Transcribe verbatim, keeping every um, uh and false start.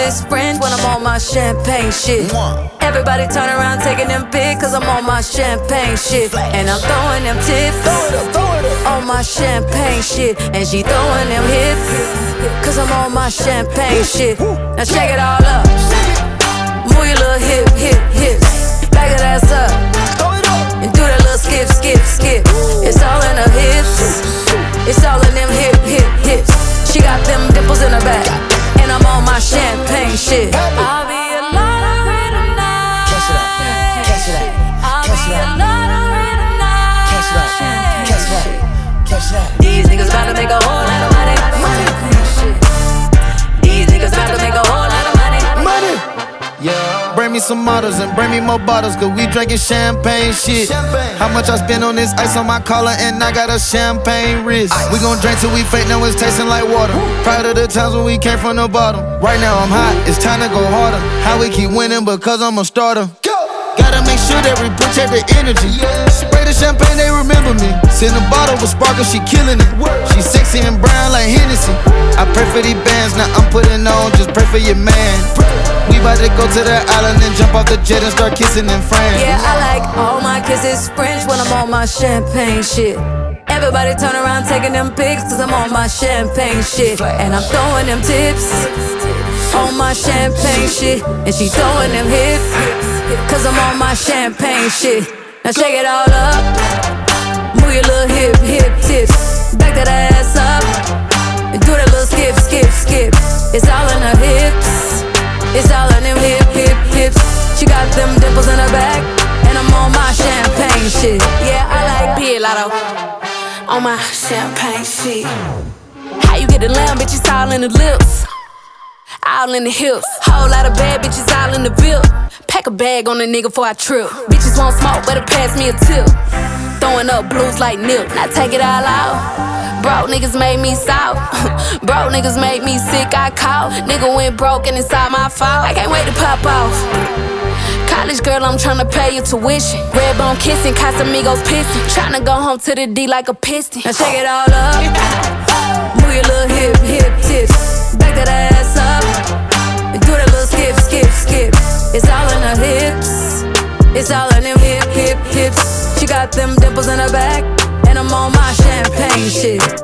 kisses French when I'm on my champagne shit. Everybody turn around taking them pics, cause I'm on my champagne shit. And I'm throwing them tips on my champagne shit. And she throwing them hips, cause I'm on my champagne shit. Now shake it all up, move your little hip, hip, hips. Back that ass up, and do that little skip, skip, skip. It's all in her hips, it's all in them hip, hip, hips. She got them dimples in her back, and I'm on my champagne shit. I'll be a lottery tonight. Catch it up, catch it up, I'll catch be it a up, lottery tonight. catch it up, catch it up, catch it up. These niggas bout to make a whole lot of money. These niggas bout to make a whole lot of money. Money. Yeah. Bring me some models and bring me more bottles, cause we drinking champagne shit. Champagne. How much I spend on this ice on my collar, and I got a champagne wrist. Ice. We gon' drink till we fake, now it's tasting like water. Proud of the times when we came from the bottom. Right now I'm hot, it's time to go harder. How we keep winning, because I'm a starter. Go. Gotta make sure that we protect the energy. Spray the champagne, they remember me. Send a bottle with sparkle, she killing it. She sexy and brown like Hennessy. I pray for these bands, now I'm putting on, just pray for your man. We bout to go to the island and jump off the jet and start kissing in France. Yeah, I like all my kisses French when I'm on my champagne shit. Everybody turn around taking them pics, cause I'm on my champagne shit. And I'm throwing them tips on my champagne shit. And she throwing them hips, cause I'm on my champagne shit. Now shake it all up, move your little hip, hip tips. Back that ass up, and do that little skip, skip, skip. It's all in her hips, it's all in them hip, hip, hips. She got them dimples in her back, and I'm on my champagne shit. Yeah, I like Beer Lotto on my champagne shit. How you get the lamb, bitch, it's all in the lips, all in the hips. Whole lot of bad bitches all in the bill. Pack a bag on a nigga before I trip. Bitches won't smoke, better pass me a tip. Throwing up blues like Nip, now take it all out. Broke niggas made me soft. Broke niggas made me sick, I caught. Nigga went broke and it's all my fault. I can't wait to pop off. College girl, I'm tryna pay your tuition. Red bone kissing, Casamigos pissing. Tryna go home to the D like a piston. Now shake it all up, move your little hip, hip tips. Back that ass up, and do that little skip, skip, skip. It's all in her hips, it's all in them hip, hip, hips. She got them dimples in her back, and I'm on my champagne shit.